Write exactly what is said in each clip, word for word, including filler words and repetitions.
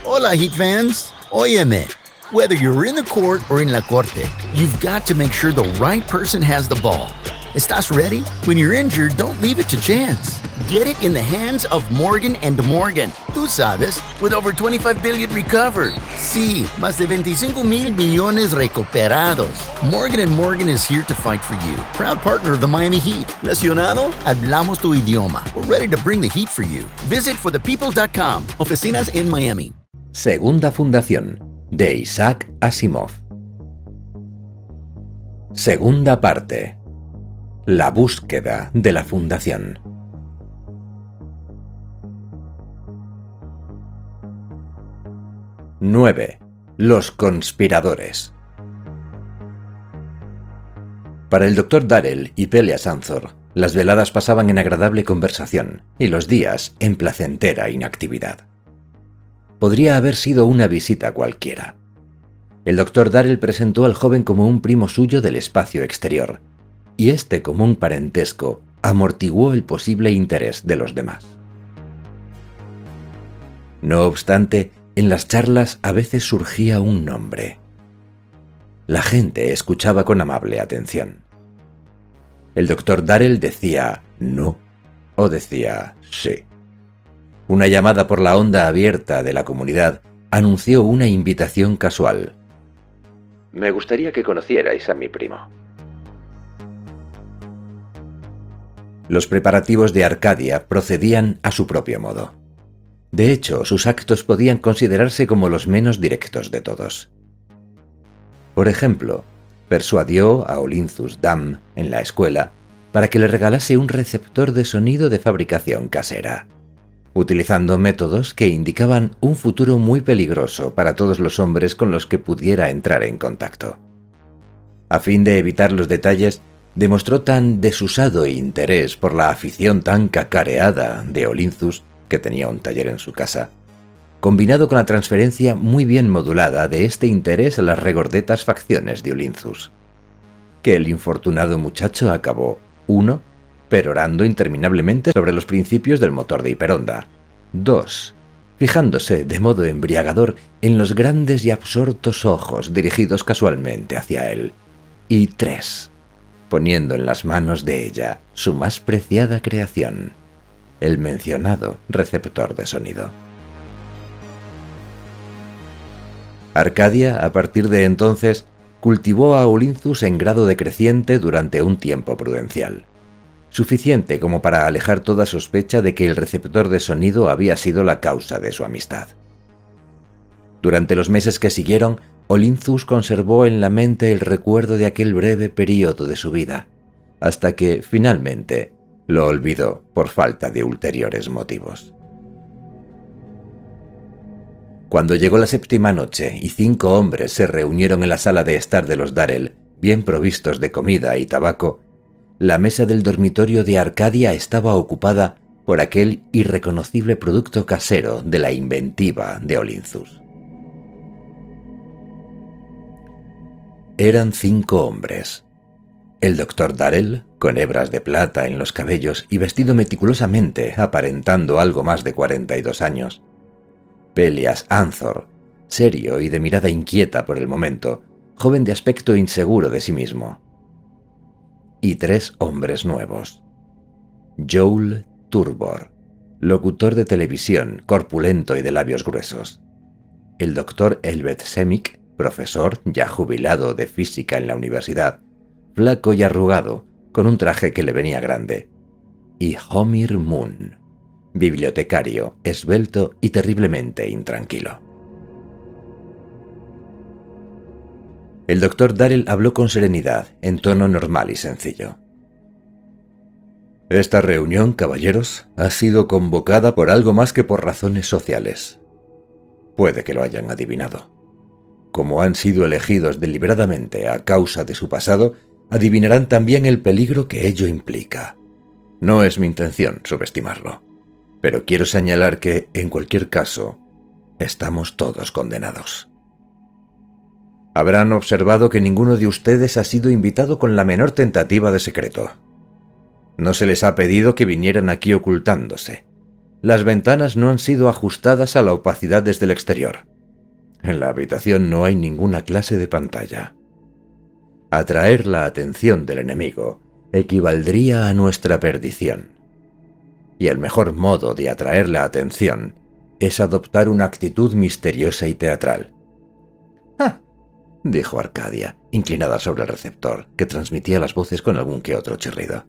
Hola, Heat fans. Óyeme. Whether you're in the court or in la corte, you've got to make sure the right person has the ball. ¿Estás ready? When you're injured, don't leave it to chance. Get it in the hands of Morgan and Morgan. Tú sabes, with over twenty-five billion recovered. Sí, más de veinticinco mil millones recuperados. Morgan and Morgan is here to fight for you. Proud partner of the Miami Heat. ¿Lesionado? Hablamos tu idioma. We're ready to bring the heat for you. Visit for the people dot com. Oficinas en Miami. Segunda fundación, de Isaac Asimov. Segunda parte. La búsqueda de la fundación. nueve. Los conspiradores. Para el doctor Darrell y Pelias Anthor, las veladas pasaban en agradable conversación y los días en placentera inactividad. Podría haber sido una visita cualquiera. El doctor Darrell presentó al joven como un primo suyo del espacio exterior, y este común parentesco amortiguó el posible interés de los demás. No obstante, en las charlas a veces surgía un nombre. La gente escuchaba con amable atención. El doctor Darrell decía no o decía sí. Una llamada por la onda abierta de la comunidad anunció una invitación casual. Me gustaría que conocierais a mi primo. Los preparativos de Arcadia procedían a su propio modo. De hecho, sus actos podían considerarse como los menos directos de todos. Por ejemplo, persuadió a Olinthus Dam en la escuela para que le regalase un receptor de sonido de fabricación casera, utilizando métodos que indicaban un futuro muy peligroso para todos los hombres con los que pudiera entrar en contacto. A fin de evitar los detalles, demostró tan desusado interés por la afición tan cacareada de Olinthus, que tenía un taller en su casa, combinado con la transferencia muy bien modulada de este interés a las regordetas facciones de Olinthus, que el infortunado muchacho acabó, uno, perorando interminablemente sobre los principios del motor de hiperonda, dos, fijándose de modo embriagador en los grandes y absortos ojos dirigidos casualmente hacia él, y tres, poniendo en las manos de ella su más preciada creación, el mencionado receptor de sonido. Arcadia, a partir de entonces, cultivó a Olinthus en grado decreciente durante un tiempo prudencial, suficiente como para alejar toda sospecha de que el receptor de sonido había sido la causa de su amistad. Durante los meses que siguieron, Olinthus conservó en la mente el recuerdo de aquel breve período de su vida, hasta que, finalmente, lo olvidó por falta de ulteriores motivos. Cuando llegó la séptima noche y cinco hombres se reunieron en la sala de estar de los Darrell, bien provistos de comida y tabaco, la mesa del dormitorio de Arcadia estaba ocupada por aquel irreconocible producto casero de la inventiva de Olinthus. Eran cinco hombres. El doctor Darrell, con hebras de plata en los cabellos y vestido meticulosamente, aparentando algo más de cuarenta y dos años. Pelias Anthor, serio y de mirada inquieta por el momento, joven de aspecto inseguro de sí mismo. Y tres hombres nuevos. Joel Turbor, locutor de televisión, corpulento y de labios gruesos. El doctor Elbeth Semic, profesor ya jubilado de física en la universidad, flaco y arrugado, con un traje que le venía grande. Y Homir Moon, bibliotecario, esbelto y terriblemente intranquilo. El doctor Darrell habló con serenidad, en tono normal y sencillo. Esta reunión, caballeros, ha sido convocada por algo más que por razones sociales. Puede que lo hayan adivinado. Como han sido elegidos deliberadamente a causa de su pasado, adivinarán también el peligro que ello implica. No es mi intención subestimarlo, pero quiero señalar que, en cualquier caso, estamos todos condenados. Habrán observado que ninguno de ustedes ha sido invitado con la menor tentativa de secreto. No se les ha pedido que vinieran aquí ocultándose. Las ventanas no han sido ajustadas a la opacidad desde el exterior. En la habitación no hay ninguna clase de pantalla. Atraer la atención del enemigo equivaldría a nuestra perdición. Y el mejor modo de atraer la atención es adoptar una actitud misteriosa y teatral. «Ah», dijo Arcadia, inclinada sobre el receptor, que transmitía las voces con algún que otro chirrido.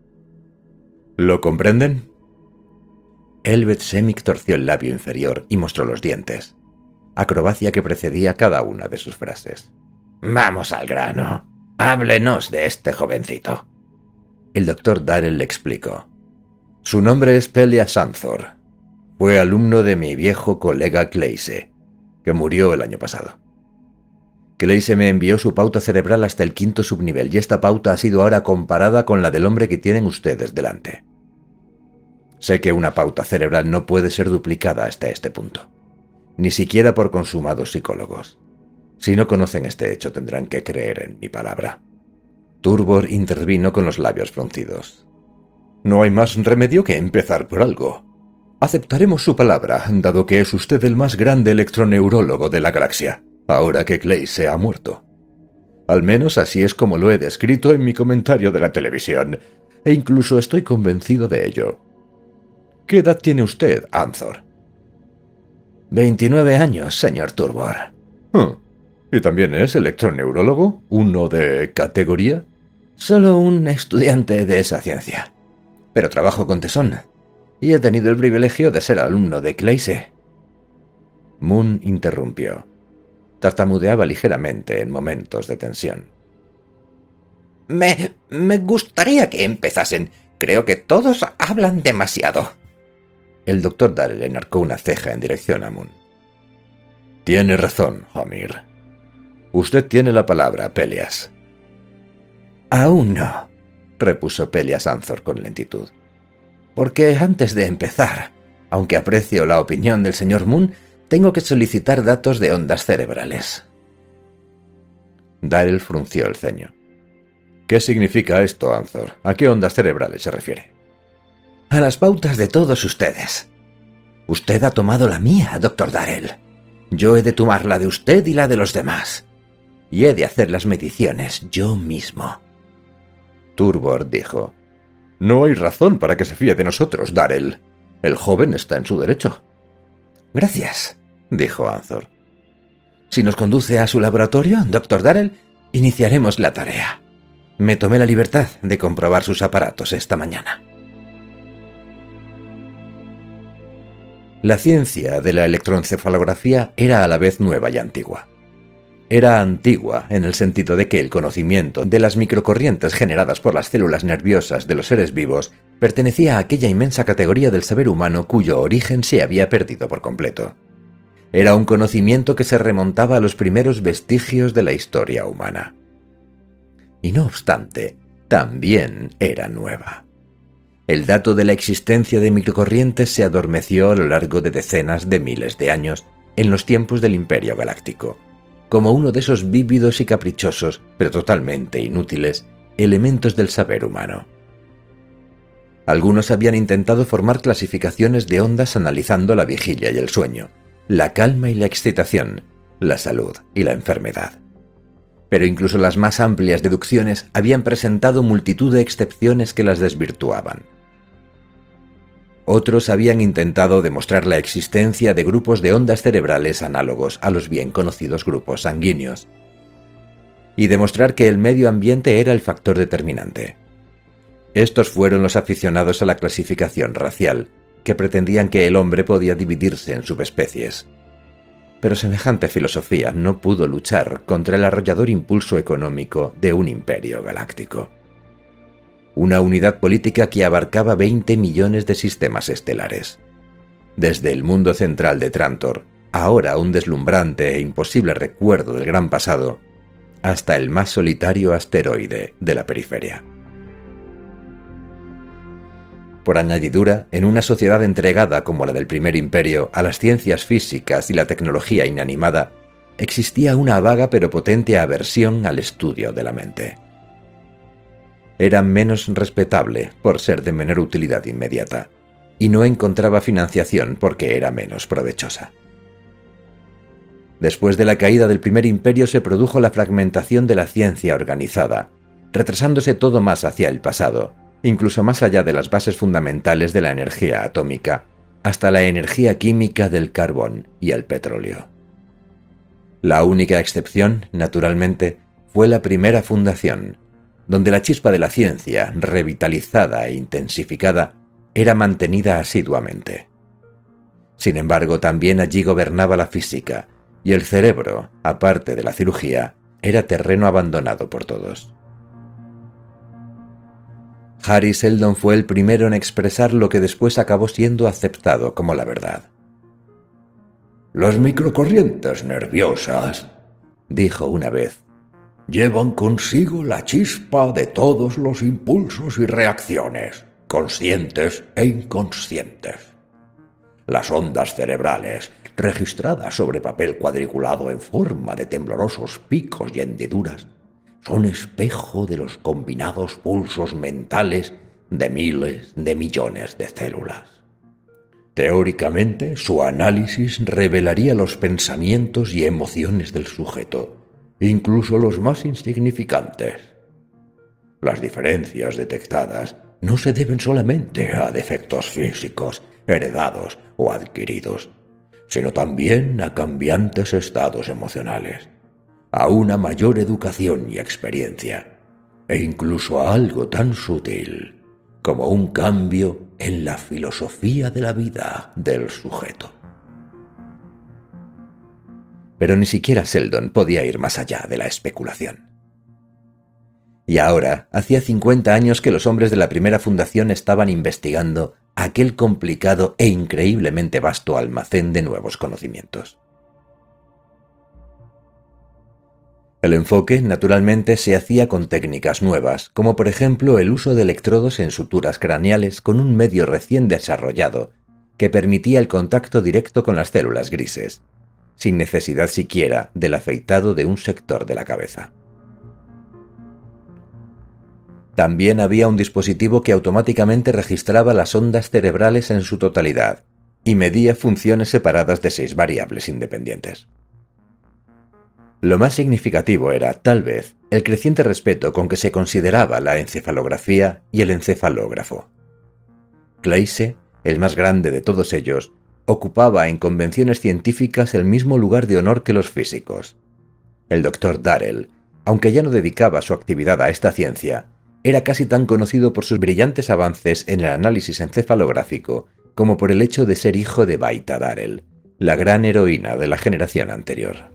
«¿Lo comprenden?» Elbet Semik torció el labio inferior y mostró los dientes, acrobacia que precedía cada una de sus frases. «Vamos al grano. Háblenos de este jovencito». El doctor Darrell le explicó. «Su nombre es Pelias Anthor. Fue alumno de mi viejo colega Clase, que murió el año pasado. Clase me envió su pauta cerebral hasta el quinto subnivel y esta pauta ha sido ahora comparada con la del hombre que tienen ustedes delante. Sé que una pauta cerebral no puede ser duplicada hasta este punto, ni siquiera por consumados psicólogos. Si no conocen este hecho tendrán que creer en mi palabra». Turbor intervino con los labios fruncidos. «No hay más remedio que empezar por algo. Aceptaremos su palabra, dado que es usted el más grande electroneurólogo de la galaxia, ahora que Clay se ha muerto. Al menos así es como lo he descrito en mi comentario de la televisión, e incluso estoy convencido de ello. ¿Qué edad tiene usted, Anthor?» «Veintinueve años, señor Turbor». Oh, ¿y también es electroneurólogo? ¿Uno de categoría?» «Solo un estudiante de esa ciencia. Pero trabajo con tesón, y he tenido el privilegio de ser alumno de Clase». Moon interrumpió. Tartamudeaba ligeramente en momentos de tensión. Me, me gustaría que empezasen. Creo que todos hablan demasiado». El doctor Darrell enarcó una ceja en dirección a Moon. «Tiene razón, Homir. Usted tiene la palabra, Pelias». «Aún no», repuso Pelias Anthor con lentitud. «Porque antes de empezar, aunque aprecio la opinión del señor Moon, tengo que solicitar datos de ondas cerebrales». Darrell frunció el ceño. «¿Qué significa esto, Anthor? ¿A qué ondas cerebrales se refiere?» «A las pautas de todos ustedes. Usted ha tomado la mía, doctor Darrell. Yo he de tomar la de usted y la de los demás. Y he de hacer las mediciones yo mismo». Turbor dijo. «No hay razón para que se fíe de nosotros, Darrell. El joven está en su derecho». «Gracias», dijo Anthor. «Si nos conduce a su laboratorio, doctor Darrell, iniciaremos la tarea. Me tomé la libertad de comprobar sus aparatos esta mañana». La ciencia de la electroencefalografía era a la vez nueva y antigua. Era antigua en el sentido de que el conocimiento de las microcorrientes generadas por las células nerviosas de los seres vivos pertenecía a aquella inmensa categoría del saber humano cuyo origen se había perdido por completo. Era un conocimiento que se remontaba a los primeros vestigios de la historia humana. Y no obstante, también era nueva. El dato de la existencia de microcorrientes se adormeció a lo largo de decenas de miles de años en los tiempos del Imperio Galáctico, como uno de esos vívidos y caprichosos, pero totalmente inútiles, elementos del saber humano. Algunos habían intentado formar clasificaciones de ondas analizando la vigilia y el sueño, la calma y la excitación, la salud y la enfermedad. Pero incluso las más amplias deducciones habían presentado multitud de excepciones que las desvirtuaban. Otros habían intentado demostrar la existencia de grupos de ondas cerebrales análogos a los bien conocidos grupos sanguíneos, y demostrar que el medio ambiente era el factor determinante. Estos fueron los aficionados a la clasificación racial, que pretendían que el hombre podía dividirse en subespecies. Pero semejante filosofía no pudo luchar contra el arrollador impulso económico de un imperio galáctico. Una unidad política que abarcaba veinte millones de sistemas estelares. Desde el mundo central de Trantor, ahora un deslumbrante e imposible recuerdo del gran pasado, hasta el más solitario asteroide de la periferia. Por añadidura, en una sociedad entregada como la del primer imperio a las ciencias físicas y la tecnología inanimada, existía una vaga pero potente aversión al estudio de la mente. Era menos respetable por ser de menor utilidad inmediata, y no encontraba financiación porque era menos provechosa. Después de la caída del primer imperio se produjo la fragmentación de la ciencia organizada, retrasándose todo más hacia el pasado, incluso más allá de las bases fundamentales de la energía atómica, hasta la energía química del carbón y el petróleo. La única excepción, naturalmente, fue la primera fundación, donde la chispa de la ciencia, revitalizada e intensificada, era mantenida asiduamente. Sin embargo, también allí gobernaba la física, y el cerebro, aparte de la cirugía, era terreno abandonado por todos. Harry Seldon fue el primero en expresar lo que después acabó siendo aceptado como la verdad. «Las microcorrientes nerviosas», dijo una vez, «llevan consigo la chispa de todos los impulsos y reacciones, conscientes e inconscientes. Las ondas cerebrales, registradas sobre papel cuadriculado en forma de temblorosos picos y hendiduras, son espejo de los combinados pulsos mentales de miles de millones de células. Teóricamente, su análisis revelaría los pensamientos y emociones del sujeto, incluso los más insignificantes. Las diferencias detectadas no se deben solamente a defectos físicos, heredados o adquiridos, sino también a cambiantes estados emocionales, a una mayor educación y experiencia, e incluso a algo tan sutil como un cambio en la filosofía de la vida del sujeto». Pero ni siquiera Seldon podía ir más allá de la especulación. Y ahora, hacía cincuenta años que los hombres de la primera fundación estaban investigando aquel complicado e increíblemente vasto almacén de nuevos conocimientos. El enfoque, naturalmente, se hacía con técnicas nuevas, como por ejemplo el uso de electrodos en suturas craneales con un medio recién desarrollado que permitía el contacto directo con las células grises, sin necesidad siquiera del afeitado de un sector de la cabeza. También había un dispositivo que automáticamente registraba las ondas cerebrales en su totalidad y medía funciones separadas de seis variables independientes. Lo más significativo era, tal vez, el creciente respeto con que se consideraba la encefalografía y el encefalógrafo. Claise, el más grande de todos ellos, ocupaba en convenciones científicas el mismo lugar de honor que los físicos. El doctor Darrell, aunque ya no dedicaba su actividad a esta ciencia, era casi tan conocido por sus brillantes avances en el análisis encefalográfico como por el hecho de ser hijo de Baita Darrell, la gran heroína de la generación anterior.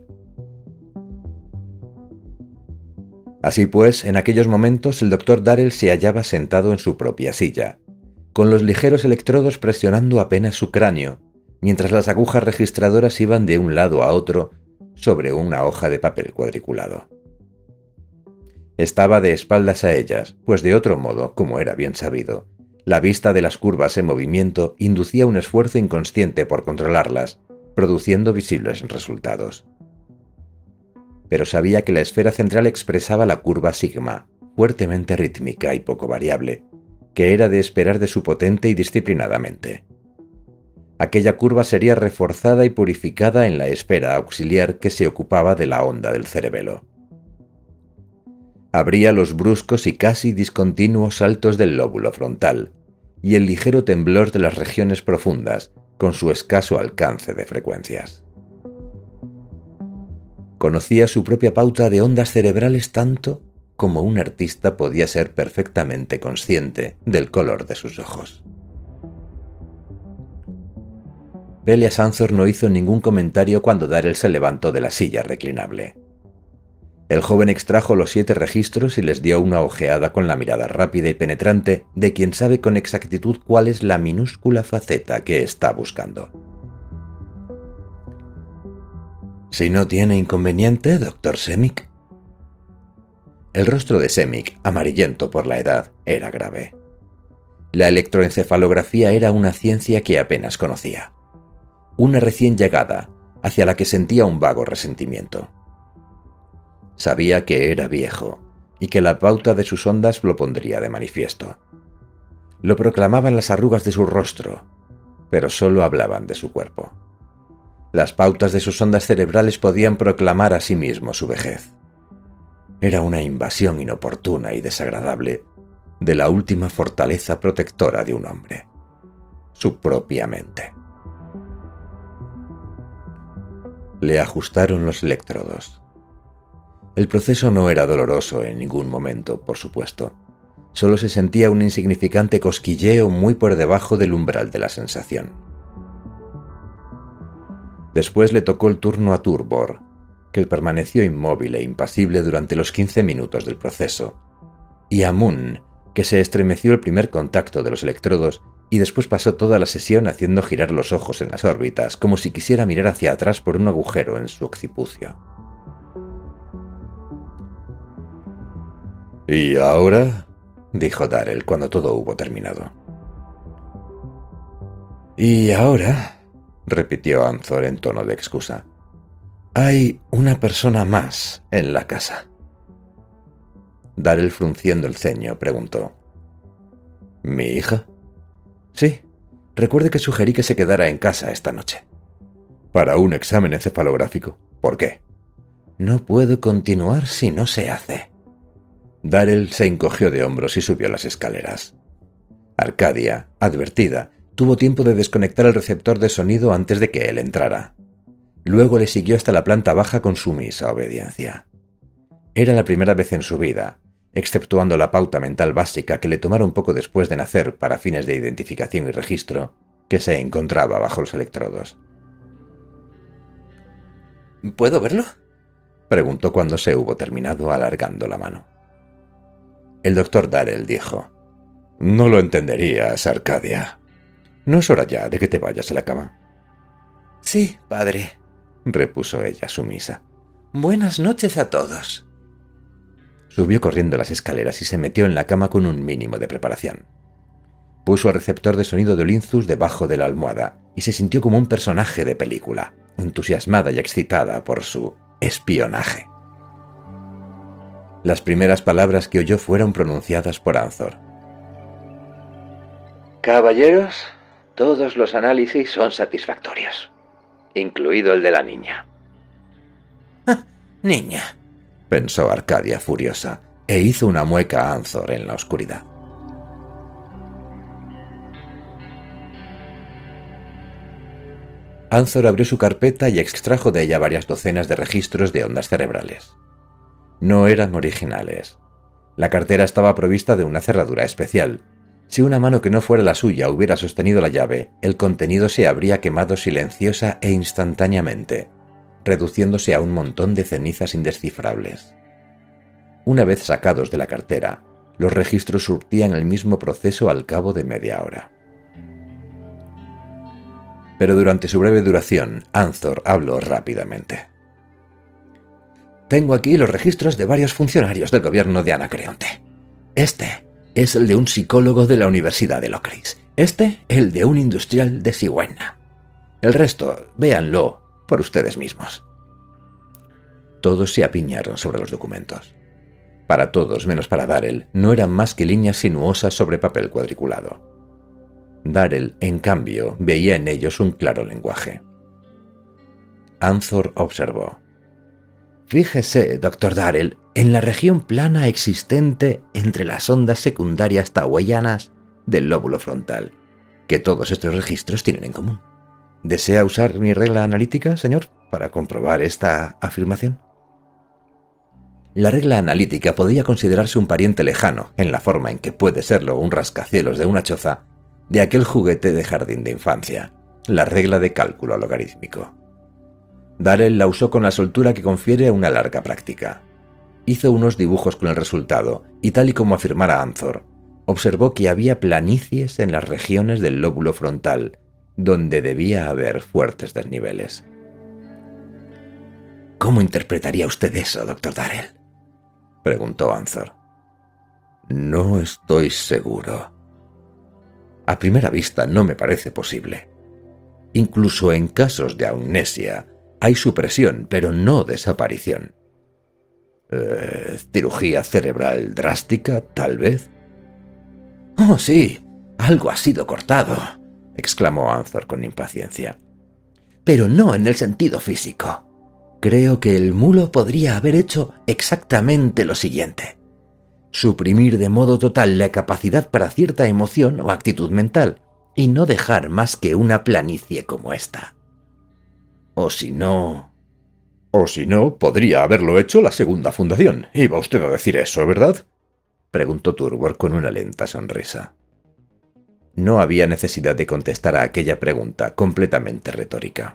Así pues, en aquellos momentos el doctor Darrell se hallaba sentado en su propia silla, con los ligeros electrodos presionando apenas su cráneo, mientras las agujas registradoras iban de un lado a otro sobre una hoja de papel cuadriculado. Estaba de espaldas a ellas, pues de otro modo, como era bien sabido, la vista de las curvas en movimiento inducía un esfuerzo inconsciente por controlarlas, produciendo visibles resultados. Pero sabía que la esfera central expresaba la curva sigma, fuertemente rítmica y poco variable, que era de esperar de su potente y disciplinadamente. Aquella curva sería reforzada y purificada en la esfera auxiliar que se ocupaba de la onda del cerebelo. Habría los bruscos y casi discontinuos saltos del lóbulo frontal y el ligero temblor de las regiones profundas, con su escaso alcance de frecuencias. Conocía su propia pauta de ondas cerebrales tanto como un artista podía ser perfectamente consciente del color de sus ojos. Pelea Sanzor no hizo ningún comentario cuando Darrell se levantó de la silla reclinable. El joven extrajo los siete registros y les dio una ojeada con la mirada rápida y penetrante de quien sabe con exactitud cuál es la minúscula faceta que está buscando. «Si no tiene inconveniente, doctor Semic». El rostro de Semic, amarillento por la edad, era grave. La electroencefalografía era una ciencia que apenas conocía. Una recién llegada, hacia la que sentía un vago resentimiento. Sabía que era viejo, y que la pauta de sus ondas lo pondría de manifiesto. Lo proclamaban las arrugas de su rostro, pero solo hablaban de su cuerpo. Las pautas de sus ondas cerebrales podían proclamar a sí mismo su vejez. Era una invasión inoportuna y desagradable de la última fortaleza protectora de un hombre, su propia mente. Le ajustaron los electrodos. El proceso no era doloroso en ningún momento, por supuesto. Solo se sentía un insignificante cosquilleo muy por debajo del umbral de la sensación. Después le tocó el turno a Turbor, que permaneció inmóvil e impasible durante los quince minutos del proceso, y a Moon, que se estremeció al primer contacto de los electrodos y después pasó toda la sesión haciendo girar los ojos en las órbitas, como si quisiera mirar hacia atrás por un agujero en su occipucio. «¿Y ahora?», dijo Darrell cuando todo hubo terminado. «Y ahora», repitió Anzor en tono de excusa, «hay una persona más en la casa». Darrell, frunciendo el ceño, preguntó: «¿Mi hija?» «Sí. Recuerde que sugerí que se quedara en casa esta noche». «¿Para un examen encefalográfico? ¿Por qué?» «No puedo continuar si no se hace». Darrell se encogió de hombros y subió las escaleras. Arcadia, advertida, tuvo tiempo de desconectar el receptor de sonido antes de que él entrara. Luego le siguió hasta la planta baja con sumisa obediencia. Era la primera vez en su vida, exceptuando la pauta mental básica que le tomara un poco después de nacer para fines de identificación y registro, que se encontraba bajo los electrodos. «¿Puedo verlo?», preguntó cuando se hubo terminado, alargando la mano. El doctor Darrell dijo: «No lo entenderías, Arcadia. ¿No es hora ya de que te vayas a la cama?» «Sí, padre», repuso ella sumisa. «Buenas noches a todos». Subió corriendo las escaleras y se metió en la cama con un mínimo de preparación. Puso el receptor de sonido de Olinthus debajo de la almohada y se sintió como un personaje de película, entusiasmada y excitada por su espionaje. Las primeras palabras que oyó fueron pronunciadas por Anzor. «Caballeros, todos los análisis son satisfactorios, incluido el de la niña». «Ah, niña», pensó Arcadia furiosa, e hizo una mueca a Anzor en la oscuridad. Anzor abrió su carpeta y extrajo de ella varias docenas de registros de ondas cerebrales. No eran originales. La cartera estaba provista de una cerradura especial. Si una mano que no fuera la suya hubiera sostenido la llave, el contenido se habría quemado silenciosa e instantáneamente, reduciéndose a un montón de cenizas indescifrables. Una vez sacados de la cartera, los registros surtían el mismo proceso al cabo de media hora. Pero durante su breve duración, Anzor habló rápidamente. «Tengo aquí los registros de varios funcionarios del gobierno de Anacreonte. Este es el de un psicólogo de la Universidad de Locris. Este, el de un industrial de Sigüenna. El resto, véanlo por ustedes mismos». Todos se apiñaron sobre los documentos. Para todos, menos para Darrell, no eran más que líneas sinuosas sobre papel cuadriculado. Darrell, en cambio, veía en ellos un claro lenguaje. Anzor observó. «Fíjese, doctor Darrell, en la región plana existente entre las ondas secundarias tauellanas del lóbulo frontal, que todos estos registros tienen en común. ¿Desea usar mi regla analítica, señor, para comprobar esta afirmación?» La regla analítica podía considerarse un pariente lejano, en la forma en que puede serlo un rascacielos de una choza, de aquel juguete de jardín de infancia, la regla de cálculo logarítmico. Darrell la usó con la soltura que confiere a una larga práctica. Hizo unos dibujos con el resultado, y tal y como afirmara Anzor, observó que había planicies en las regiones del lóbulo frontal, donde debía haber fuertes desniveles. «¿Cómo interpretaría usted eso, doctor Darrell?», preguntó Anzor. «No estoy seguro. A primera vista no me parece posible. Incluso en casos de amnesia hay supresión, pero no desaparición. Eh, ¿Cirugía cerebral drástica, tal vez?» «Oh, sí. Algo ha sido cortado, exclamó Anthor con impaciencia. Pero no en el sentido físico. Creo que el mulo podría haber hecho exactamente lo siguiente: suprimir de modo total la capacidad para cierta emoción o actitud mental, y no dejar más que una planicie como esta. O si no... O si no, podría haberlo hecho la segunda fundación. Iba usted a decir eso, ¿verdad?, preguntó Turbor con una lenta sonrisa. No había necesidad de contestar a aquella pregunta completamente retórica.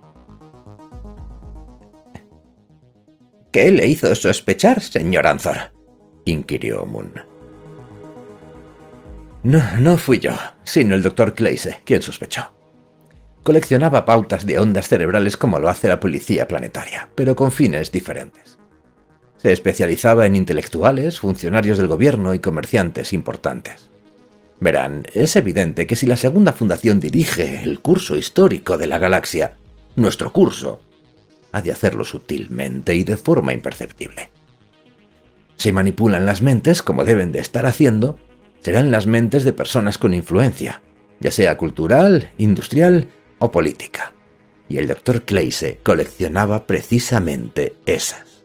¿Qué le hizo sospechar, señor Anthor?, inquirió Moon. No, no fui yo, sino el doctor Claise quien sospechó. Coleccionaba pautas de ondas cerebrales como lo hace la policía planetaria, pero con fines diferentes. Se especializaba en intelectuales, funcionarios del gobierno y comerciantes importantes. Verán, es evidente que si la segunda fundación dirige el curso histórico de la galaxia, nuestro curso ha de hacerlo sutilmente y de forma imperceptible. Si manipulan las mentes, como deben de estar haciendo, serán las mentes de personas con influencia, ya sea cultural, industrial o política. Y el doctor Claise coleccionaba precisamente esas.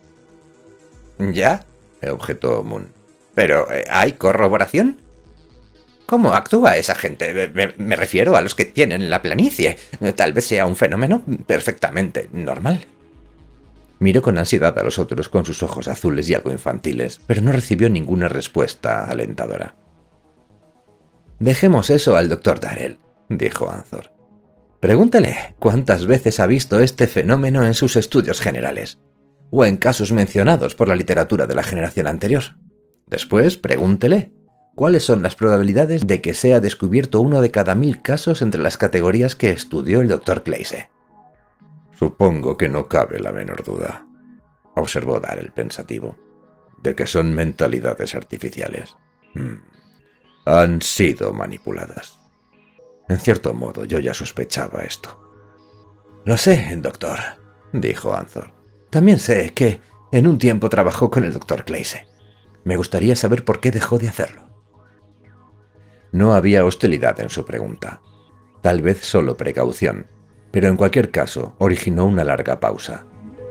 ¿Ya?, objetó Moon. ¿Pero eh, hay corroboración? ¿Cómo actúa esa gente? Me, me refiero a los que tienen la planicie. Tal vez sea un fenómeno perfectamente normal. Miró con ansiedad a los otros con sus ojos azules y algo infantiles, pero no recibió ninguna respuesta alentadora. Dejemos eso al doctor Darrell, dijo Anthor. Pregúntele cuántas veces ha visto este fenómeno en sus estudios generales, o en casos mencionados por la literatura de la generación anterior. Después, pregúntele cuáles son las probabilidades de que sea descubierto uno de cada mil casos entre las categorías que estudió el doctor Claise. Supongo que no cabe la menor duda, observó Darrell pensativo, de que son mentalidades artificiales. Hmm. Han sido manipuladas. En cierto modo, yo ya sospechaba esto. Lo sé, doctor, dijo Anthor. También sé que en un tiempo trabajó con el doctor Claise. Me gustaría saber por qué dejó de hacerlo. No había hostilidad en su pregunta. Tal vez solo precaución, pero en cualquier caso originó una larga pausa.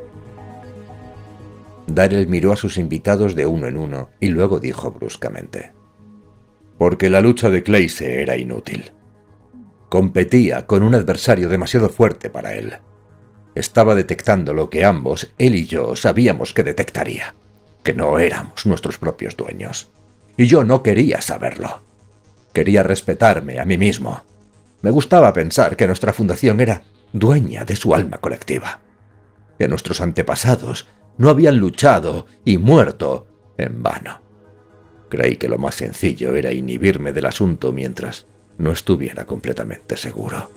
Darrell miró a sus invitados de uno en uno y luego dijo bruscamente: porque la lucha de Claise era inútil. Competía con un adversario demasiado fuerte para él. Estaba detectando lo que ambos, él y yo, sabíamos que detectaría, que no éramos nuestros propios dueños. Y yo no quería saberlo. Quería respetarme a mí mismo. Me gustaba pensar que nuestra fundación era dueña de su alma colectiva, que nuestros antepasados no habían luchado y muerto en vano. Creí que lo más sencillo era inhibirme del asunto mientras no estuviera completamente seguro.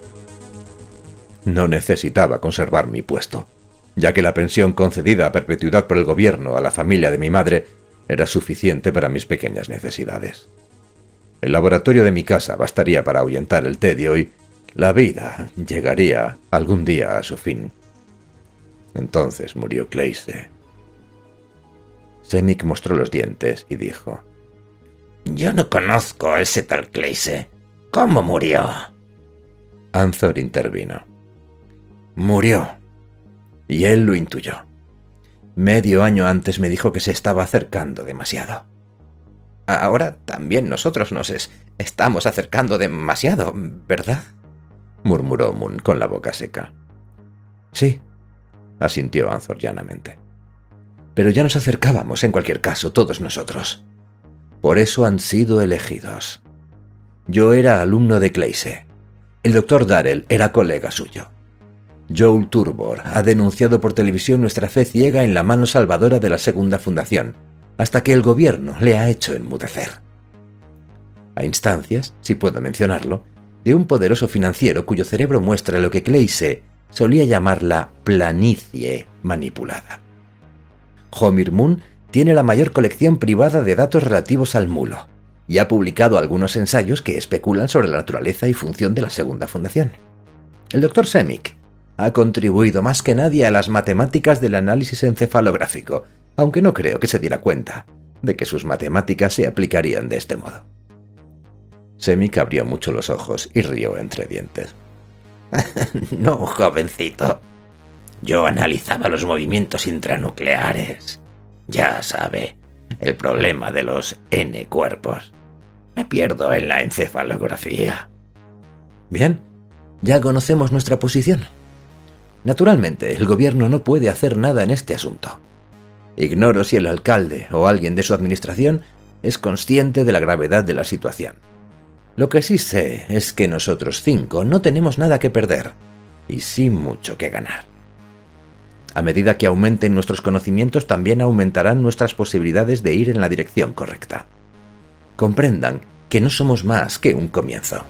No necesitaba conservar mi puesto, ya que la pensión concedida a perpetuidad por el gobierno a la familia de mi madre era suficiente para mis pequeñas necesidades. El laboratorio de mi casa bastaría para ahuyentar el tedio y la vida llegaría algún día a su fin. Entonces murió Claise. Semik mostró los dientes y dijo: «Yo no conozco a ese tal Claise. ¿Cómo murió?» Anthor intervino. «Murió. Y él lo intuyó. Medio año antes me dijo que se estaba acercando demasiado». «Ahora también nosotros nos es, estamos acercando demasiado, ¿verdad?», murmuró Moon con la boca seca. «Sí», asintió Anthor llanamente. «Pero ya nos acercábamos en cualquier caso, todos nosotros. Por eso han sido elegidos. Yo era alumno de Claise. El doctor Darrell era colega suyo. Joel Turbor ha denunciado por televisión nuestra fe ciega en la mano salvadora de la segunda fundación, hasta que el gobierno le ha hecho enmudecer. A instancias, si puedo mencionarlo, de un poderoso financiero cuyo cerebro muestra lo que Claise solía llamar la planicie manipulada. Homir Moon tiene la mayor colección privada de datos relativos al mulo, y ha publicado algunos ensayos que especulan sobre la naturaleza y función de la segunda fundación. El doctor Semik ha contribuido más que nadie a las matemáticas del análisis encefalográfico, aunque no creo que se diera cuenta de que sus matemáticas se aplicarían de este modo. Semic abrió mucho los ojos y rió entre dientes. No, jovencito. Yo analizaba los movimientos intranucleares. Ya sabe, el problema de los N cuerpos. Me pierdo en la encefalografía. Bien, ya conocemos nuestra posición. Naturalmente, el gobierno no puede hacer nada en este asunto. Ignoro si el alcalde o alguien de su administración es consciente de la gravedad de la situación. Lo que sí sé es que nosotros cinco no tenemos nada que perder y sí mucho que ganar. A medida que aumenten nuestros conocimientos, también aumentarán nuestras posibilidades de ir en la dirección correcta. Comprendan que no somos más que un comienzo.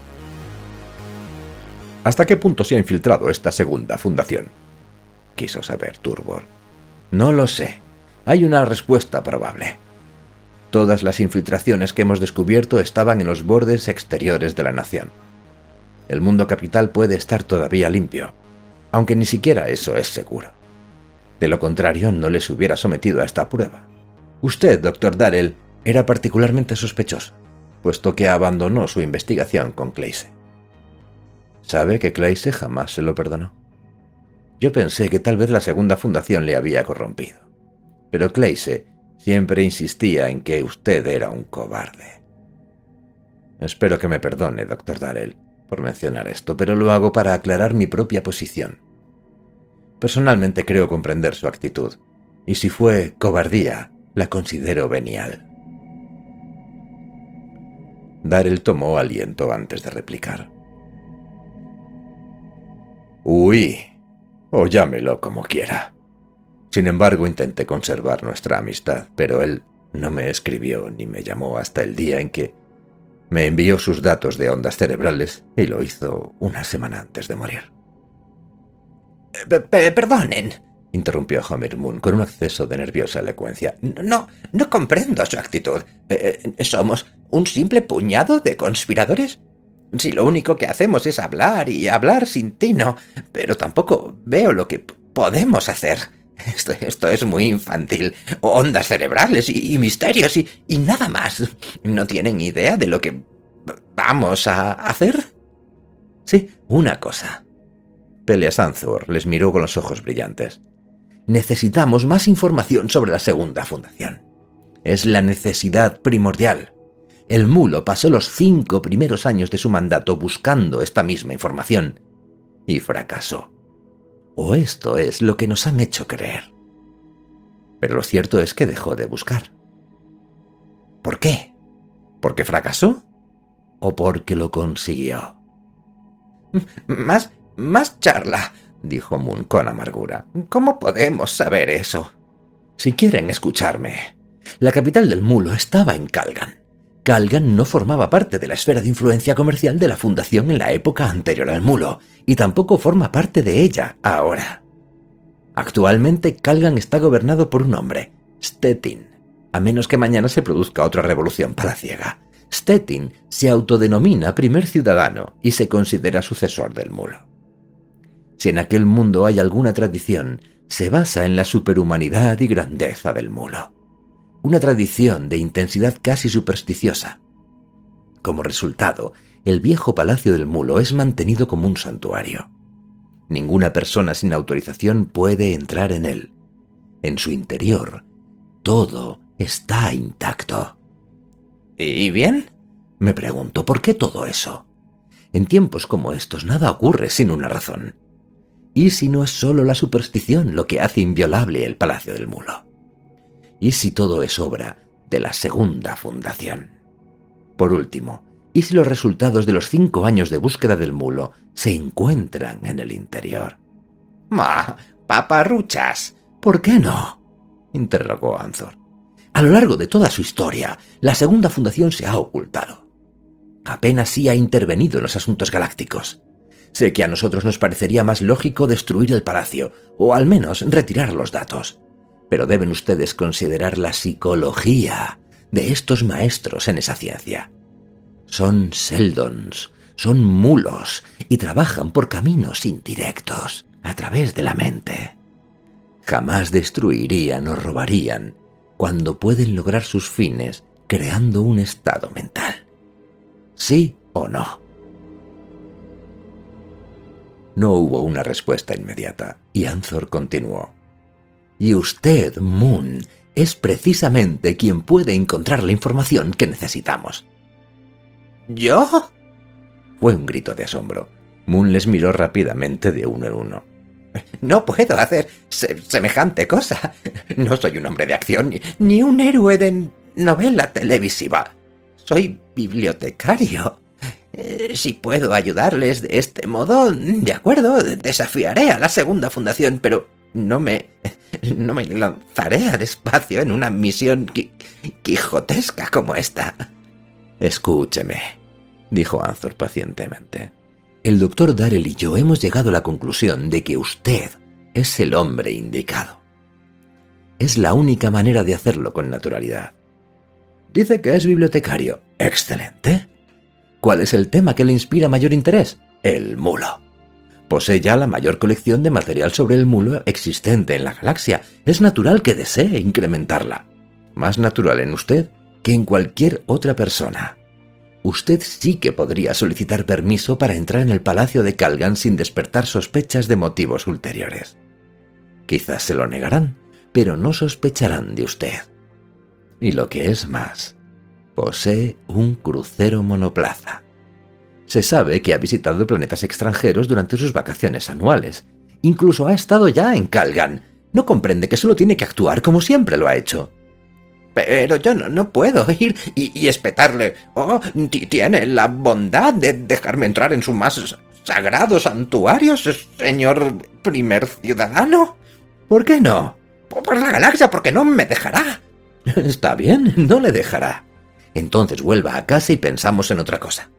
¿Hasta qué punto se ha infiltrado esta segunda fundación?, quiso saber Turbor. No lo sé. Hay una respuesta probable. Todas las infiltraciones que hemos descubierto estaban en los bordes exteriores de la nación. El mundo capital puede estar todavía limpio, aunque ni siquiera eso es seguro. De lo contrario, no les hubiera sometido a esta prueba. Usted, doctor Darrell, era particularmente sospechoso, puesto que abandonó su investigación con Clase. ¿Sabe que Clase jamás se lo perdonó? Yo pensé que tal vez la segunda fundación le había corrompido, pero Clase siempre insistía en que usted era un cobarde. Espero que me perdone, doctor Darrell, por mencionar esto, pero lo hago para aclarar mi propia posición. Personalmente creo comprender su actitud, y si fue cobardía, la considero venial. Darrell tomó aliento antes de replicar. Uy, o llámelo como quiera. Sin embargo, intenté conservar nuestra amistad, pero él no me escribió ni me llamó hasta el día en que me envió sus datos de ondas cerebrales y lo hizo una semana antes de morir. «Perdonen», interrumpió Homer Moon con un acceso de nerviosa elocuencia. «No, no comprendo su actitud. Eh, ¿Somos un simple puñado de conspiradores? Si lo único que hacemos es hablar y hablar sin tino, pero tampoco veo lo que podemos hacer. Esto, esto es muy infantil. Ondas cerebrales y, y misterios y, y nada más. ¿No tienen idea de lo que vamos a hacer?» «Sí, una cosa». Peleas Anthor les miró con los ojos brillantes. «Necesitamos más información sobre la segunda fundación. Es la necesidad primordial. El mulo pasó los cinco primeros años de su mandato buscando esta misma información y fracasó. O esto es lo que nos han hecho creer. Pero lo cierto es que dejó de buscar. ¿Por qué? ¿Porque fracasó? ¿O porque lo consiguió?» «Más, más charla», dijo Moon con amargura. «¿Cómo podemos saber eso?» «Si quieren escucharme, la capital del mulo estaba en Calgan. Calgan no formaba parte de la esfera de influencia comercial de la fundación en la época anterior al mulo, y tampoco forma parte de ella ahora. Actualmente Calgan está gobernado por un hombre, Stettin, a menos que mañana se produzca otra revolución palaciega. Stettin se autodenomina primer ciudadano y se considera sucesor del mulo. Si en aquel mundo hay alguna tradición, se basa en la superhumanidad y grandeza del mulo. Una tradición de intensidad casi supersticiosa. Como resultado, el viejo palacio del mulo es mantenido como un santuario. Ninguna persona sin autorización puede entrar en él. En su interior, todo está intacto. ¿Y bien?, me pregunto, ¿por qué todo eso? En tiempos como estos nada ocurre sin una razón. ¿Y si no es solo la superstición lo que hace inviolable el palacio del mulo? ¿Y si todo es obra de la segunda fundación? Por último, ¿y si los resultados de los cinco años de búsqueda del mulo se encuentran en el interior? «¡Ah, paparruchas! ¿Por qué no?», interrogó Anthor. «A lo largo de toda su historia, la segunda fundación se ha ocultado. Apenas sí ha intervenido en los asuntos galácticos. Sé que a nosotros nos parecería más lógico destruir el palacio, o al menos retirar los datos. Pero deben ustedes considerar la psicología de estos maestros en esa ciencia. Son Seldons, son mulos, y trabajan por caminos indirectos, a través de la mente. Jamás destruirían o robarían cuando pueden lograr sus fines creando un estado mental. Sí, o no. No hubo una respuesta inmediata, y Anzor continuó. Y usted, Moon, es precisamente quien puede encontrar la información que necesitamos. ¿Yo? Fue un grito de asombro. Moon les miró rápidamente de uno en uno. No puedo hacer se semejante cosa. No soy un hombre de acción, ni, ni un héroe de novela televisiva. Soy bibliotecario. Eh, si puedo ayudarles de este modo, de acuerdo, desafiaré a la segunda fundación, pero no me, no me lanzaré al espacio en una misión qui quijotesca como esta. Escúcheme, dijo Anzor pacientemente. El doctor Darrell y yo hemos llegado a la conclusión de que usted es el hombre indicado. Es la única manera de hacerlo con naturalidad. Dice que es bibliotecario. ¡Excelente! ¿Cuál es el tema que le inspira mayor interés? El mulo. Posee ya la mayor colección de material sobre el mulo existente en la galaxia. Es natural que desee incrementarla. Más natural en usted que en cualquier otra persona. Usted sí que podría solicitar permiso para entrar en el palacio de Calgan sin despertar sospechas de motivos ulteriores. Quizás se lo negarán, pero no sospecharán de usted. Y lo que es más, posee un crucero monoplaza. Se sabe que ha visitado planetas extranjeros durante sus vacaciones anuales. Incluso ha estado ya en Calgan. No comprende que solo tiene que actuar como siempre lo ha hecho. Pero yo no, no puedo ir y, y espetarle. Oh, ¿tiene la bondad de dejarme entrar en su más sagrado santuario, señor primer ciudadano? ¿Por qué no? Por la galaxia, porque no me dejará. Está bien, no le dejará. Entonces vuelva a casa y pensamos en otra cosa.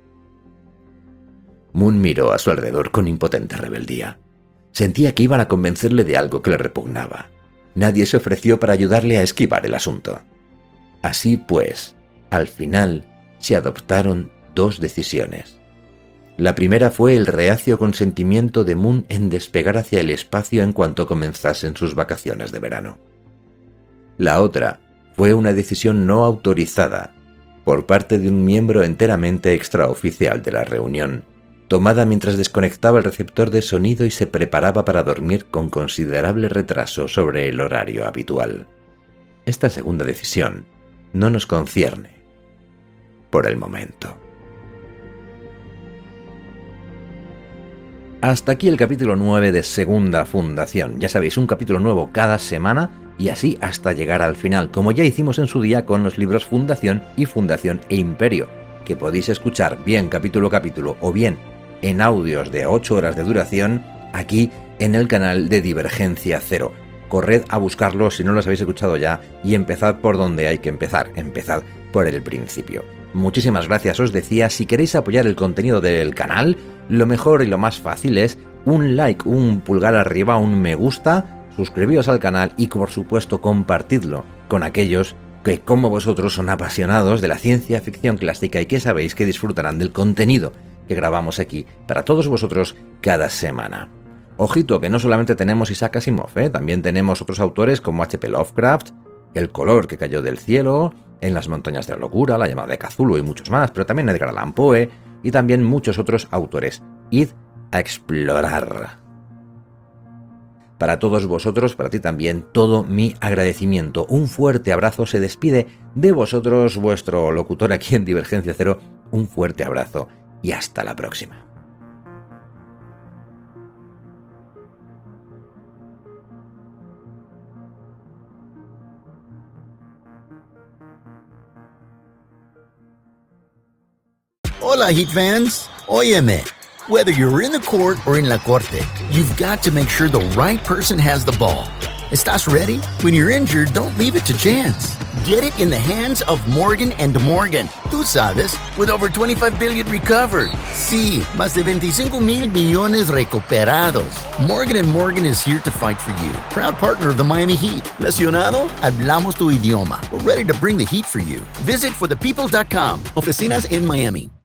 Moon miró a su alrededor con impotente rebeldía. Sentía que iban a convencerle de algo que le repugnaba. Nadie se ofreció para ayudarle a esquivar el asunto. Así pues, al final se adoptaron dos decisiones. La primera fue el reacio consentimiento de Moon en despegar hacia el espacio en cuanto comenzasen sus vacaciones de verano. La otra fue una decisión no autorizada por parte de un miembro enteramente extraoficial de la reunión, tomada mientras desconectaba el receptor de sonido y se preparaba para dormir con considerable retraso sobre el horario habitual. Esta segunda decisión no nos concierne por el momento. Hasta aquí el capítulo nueve de Segunda Fundación. Ya sabéis, un capítulo nuevo cada semana y así hasta llegar al final, como ya hicimos en su día con los libros Fundación y Fundación e Imperio, que podéis escuchar bien capítulo a capítulo o bien en audios de ocho horas de duración aquí en el canal de Divergencia Cero. Corred a buscarlos si no los habéis escuchado ya y empezad por donde hay que empezar, empezad por el principio. Muchísimas gracias, os decía, si queréis apoyar el contenido del canal, lo mejor y lo más fácil es un like, un pulgar arriba, un me gusta, suscribíos al canal y por supuesto compartidlo con aquellos que como vosotros son apasionados de la ciencia ficción clásica y que sabéis que disfrutarán del contenido que grabamos aquí para todos vosotros cada semana. Ojito que no solamente tenemos Isaac Asimov, ¿eh? También tenemos otros autores como H P Lovecraft, El color que cayó del cielo, En las montañas de la locura, La llamada de Cthulhu y muchos más, pero también Edgar Allan Poe y también muchos otros autores. Id a explorar. Para todos vosotros, para ti también, todo mi agradecimiento. Un fuerte abrazo. Se despide de vosotros vuestro locutor aquí en Divergencia Cero. Un fuerte abrazo y hasta la próxima. Hola, Heat fans. Óyeme. Whether you're in the court or in la corte, you've got to make sure the right person has the ball. ¿Estás ready? When you're injured, don't leave it to chance. Get it in the hands of Morgan and Morgan. Tú sabes, with over twenty-five billion recovered. Sí, más de veinticinco mil millones recuperados. Morgan and Morgan is here to fight for you. Proud partner of the Miami Heat. ¿Lesionado? Hablamos tu idioma. We're ready to bring the heat for you. Visit for the people dot com. Oficinas in Miami.